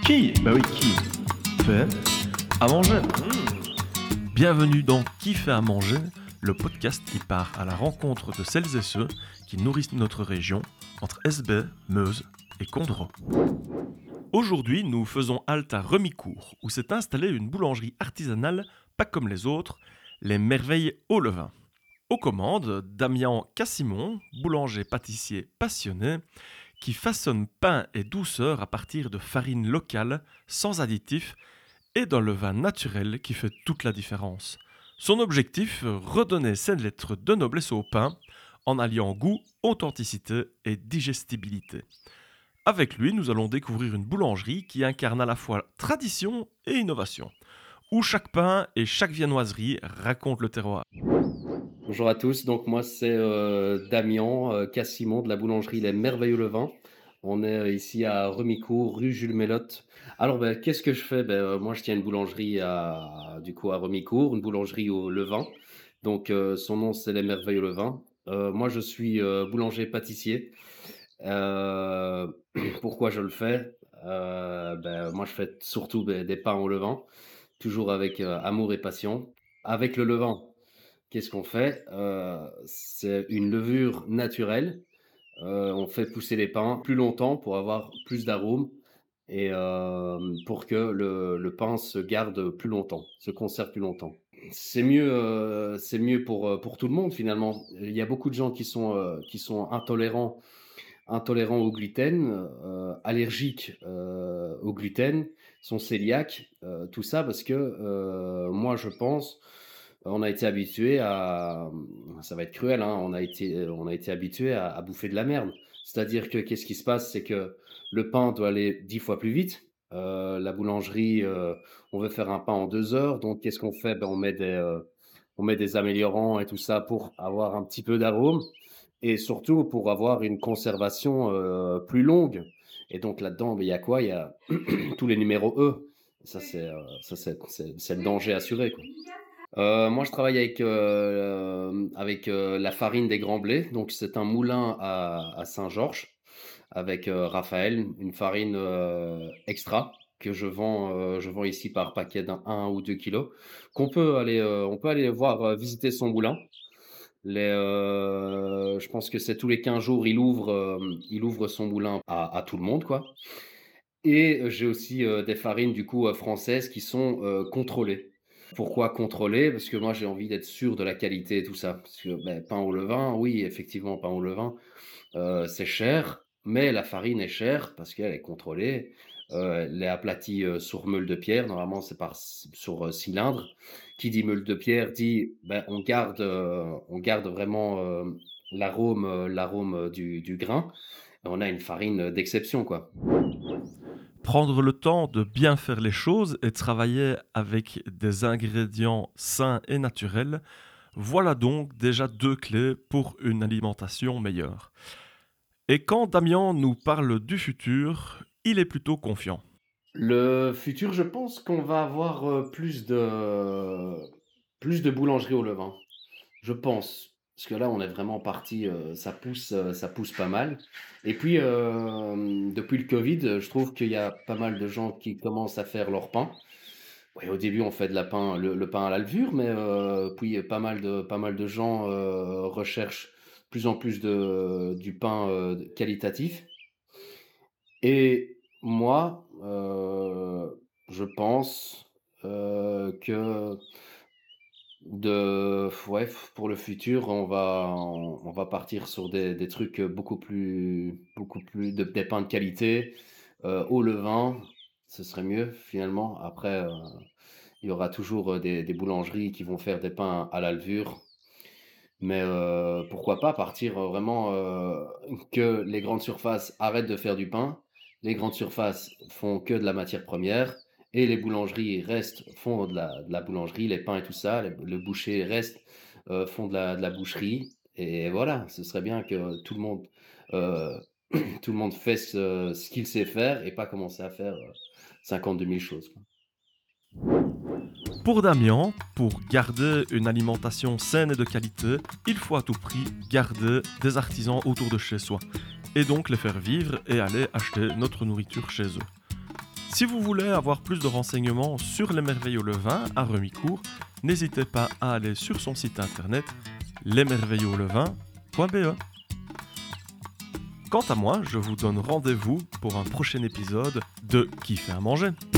Qui fait à manger. Bienvenue dans Qui fait à manger, le podcast qui part à la rencontre de celles et ceux qui nourrissent notre région entre Esbey, Meuse et Condroz. Aujourd'hui, nous faisons halte à Remicourt, où s'est installée une boulangerie artisanale pas comme les autres, les Merveilles au levain. Aux commandes, Damien Cassimon, boulanger-pâtissier passionné, qui façonne pain et douceur à partir de farine locale, sans additifs, et d'un levain naturel qui fait toute la différence. Son objectif, redonner ses lettres de noblesse au pain, en alliant goût, authenticité et digestibilité. Avec lui, nous allons découvrir une boulangerie qui incarne à la fois tradition et innovation, où chaque pain et chaque viennoiserie racontent le terroir. Bonjour à tous, donc moi c'est Damien Cassimon de la boulangerie Les Merveilleux Levains. On est ici à Remicourt, rue Jules Mélotte. Alors qu'est-ce que je fais? Moi je tiens une boulangerie à Remicourt, une boulangerie au levain. Donc son nom c'est Les Merveilleux Levains. Moi je suis boulanger-pâtissier. Euh, Pourquoi je le fais? Moi je fais surtout des pains au levain, toujours avec amour et passion. Avec le levain. Qu'est-ce qu'on fait? C'est une levure naturelle. On fait pousser les pains plus longtemps pour avoir plus d'arômes et pour que le pain se garde plus longtemps, se conserve plus longtemps. C'est mieux pour tout le monde finalement. Il y a beaucoup de gens qui sont intolérants au gluten, allergiques au gluten, sont cœliaques, tout ça parce que moi je pense on a été habitué à, ça va être cruel, hein, on a été habitué à bouffer de la merde. C'est-à-dire que qu'est-ce qui se passe, c'est que le pain doit aller 10 fois plus vite. La boulangerie, on veut faire un pain en 2 heures, donc qu'est-ce qu'on fait? On met des améliorants et tout ça pour avoir un petit peu d'arôme et surtout pour avoir une conservation plus longue. Et donc là-dedans, il y a quoi? Il y a tous les numéros E. C'est le danger assuré, quoi. Moi, je travaille avec la farine des Grands Blés. Donc, c'est un moulin à Saint-Georges avec Raphaël, une farine extra que je vends ici par paquet d'un 1 ou 2 kilos, on peut aller voir visiter son moulin. Je pense que c'est tous les 15 jours, il ouvre son moulin à tout le monde, quoi. Et j'ai aussi des farines du coup françaises qui sont contrôlées. Pourquoi contrôler? Parce que moi j'ai envie d'être sûr de la qualité et tout ça. Parce que pain au levain, oui effectivement pain au levain, c'est cher, mais la farine est chère parce qu'elle est contrôlée. Elle est aplatie sur meule de pierre. Normalement c'est sur cylindre. Qui dit meule de pierre dit on garde vraiment l'arôme du grain. Et on a une farine d'exception, quoi. Prendre le temps de bien faire les choses et travailler avec des ingrédients sains et naturels, voilà donc déjà 2 clés pour une alimentation meilleure. Et quand Damien nous parle du futur, il est plutôt confiant. Le futur, je pense qu'on va avoir plus de boulangeries au levain. Je pense. Parce que là, on est vraiment parti, ça pousse pas mal. Et puis, depuis le Covid, je trouve qu'il y a pas mal de gens qui commencent à faire leur pain. Ouais, au début, on fait le pain à la levure, mais puis pas mal de gens recherchent de plus en plus du pain qualitatif. Et moi, je pense que ouais, pour le futur, on va partir sur des trucs beaucoup plus des pains de qualité, au levain, ce serait mieux finalement. Après, il y aura toujours des boulangeries qui vont faire des pains à la levure. Mais pourquoi pas partir vraiment que les grandes surfaces arrêtent de faire du pain, les grandes surfaces font que de la matière première et les boulangeries font de la boulangerie, les pains et tout ça, le boucher reste font de la boucherie et voilà, ce serait bien que tout le monde euh, tout le monde fait ce qu'il sait faire et pas commencer à faire 52 000 choses, quoi. Pour Damien, pour garder une alimentation saine et de qualité, il faut à tout prix garder des artisans autour de chez soi, et donc les faire vivre et aller acheter notre nourriture chez eux. Si vous voulez avoir plus de renseignements sur les merveilles au levain à Remicourt, n'hésitez pas à aller sur son site internet lesmerveilleuxaulevain.be. Quant à moi, je vous donne rendez-vous pour un prochain épisode de Qui fait à manger.